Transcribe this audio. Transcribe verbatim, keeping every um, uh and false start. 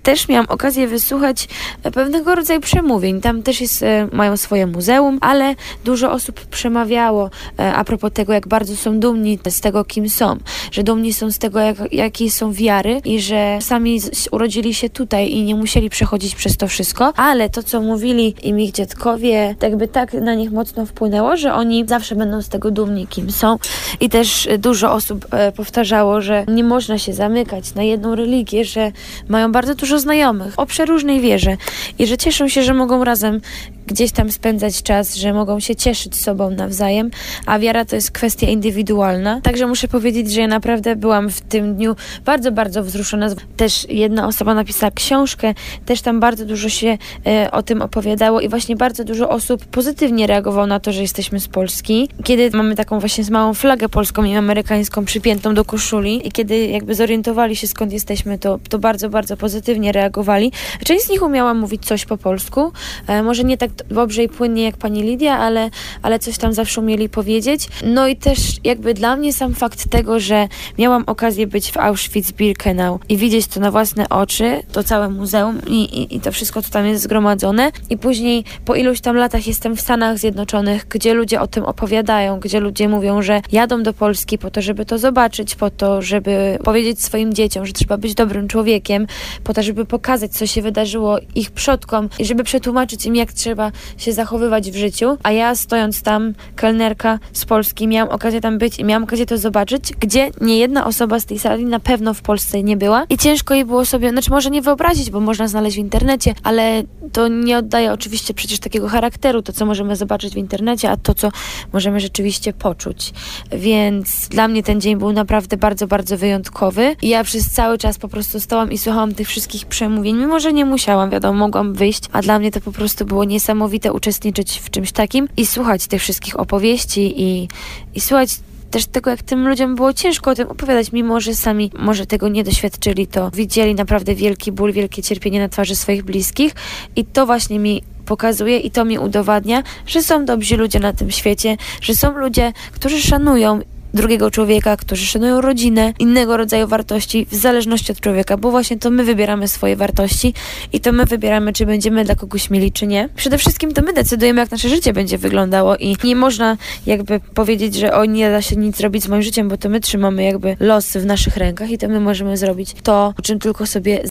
też miałam okazję wysłuchać pewnego rodzaju przemówień. Tam też jest, mają swoje muzeum, ale dużo osób przemawiało a propos tego, jak bardzo są dumni z tego, kim są. Że dumni są z tego, jak, jakiej są wiary i że sami urodzili się tutaj i nie musieli przechodzić przez to wszystko. Ale to, co mówili im ich dziadkowie, jakby tak na nich mocno wpłynęło, że oni zawsze będą z tego dumni, kim są. I też dużo osób e, powtarzało, że nie można się zamykać na jedną religię, że mają bardzo dużo znajomych o przeróżnej wierze i że cieszą się, że mogą razem gdzieś tam spędzać czas, że mogą się cieszyć sobą nawzajem, a wiara to jest kwestia indywidualna. Także muszę powiedzieć, że ja naprawdę byłam w tym dniu bardzo, bardzo wzruszona. Też jedna osoba napisała książkę, też tam bardzo dużo się e, o tym opowiadało i właśnie bardzo dużo osób pozytywnie reagowało na to, że jesteśmy z Polski. Kiedy mamy taką właśnie małą flagę polską i amerykańską przypiętą do koszuli i kiedy jakby zorientowali się, skąd jesteśmy, to, to bardzo, bardzo pozytywnie reagowali. Część z nich umiała mówić coś po polsku, e, może nie tak dobrze i płynnie jak pani Lidia, ale, ale coś tam zawsze umieli powiedzieć. No i też jakby dla mnie sam fakt tego, że miałam okazję być w Auschwitz-Birkenau i widzieć to na własne oczy, to całe muzeum i, i, i to wszystko, co tam jest zgromadzone. I później po iluś tam latach jestem w Stanach Zjednoczonych, gdzie ludzie o tym opowiadają, gdzie ludzie mówią, że jadą do Polski po to, żeby to zobaczyć, po to, żeby powiedzieć swoim dzieciom, że trzeba być dobrym człowiekiem, po to, żeby pokazać, co się wydarzyło ich przodkom i żeby przetłumaczyć im, jak trzeba się zachowywać w życiu. A ja stojąc tam, kelnerka z Polski, miałam okazję tam być i miałam okazję to zobaczyć, gdzie nie jedna osoba z tej sali na pewno w Polsce nie była i ciężko jej było sobie, znaczy może nie wyobrazić, bo można znaleźć w internecie, ale to nie oddaje oczywiście przecież takiego charakteru, to co możemy zobaczyć w internecie, a to co możemy rzeczywiście poczuć. Więc dla mnie ten dzień był naprawdę bardzo, bardzo wyjątkowy i ja przez cały czas po prostu stałam i słuchałam tych wszystkich przemówień, mimo że nie musiałam, wiadomo, mogłam wyjść, a dla mnie to po prostu było niesamowite uczestniczyć w czymś takim i słuchać tych wszystkich opowieści i, i słuchać też tego, jak tym ludziom było ciężko o tym opowiadać, mimo że sami może tego nie doświadczyli, to widzieli naprawdę wielki ból, wielkie cierpienie na twarzy swoich bliskich i to właśnie mi pokazuje i to mi udowadnia, że są dobrzy ludzie na tym świecie, że są ludzie, którzy szanują drugiego człowieka, którzy szanują rodzinę, innego rodzaju wartości w zależności od człowieka, bo właśnie to my wybieramy swoje wartości i to my wybieramy, czy będziemy dla kogoś mili, czy nie. Przede wszystkim to my decydujemy, jak nasze życie będzie wyglądało i nie można jakby powiedzieć, że o, nie da się nic zrobić z moim życiem, bo to my trzymamy jakby los w naszych rękach i to my możemy zrobić to, o czym tylko sobie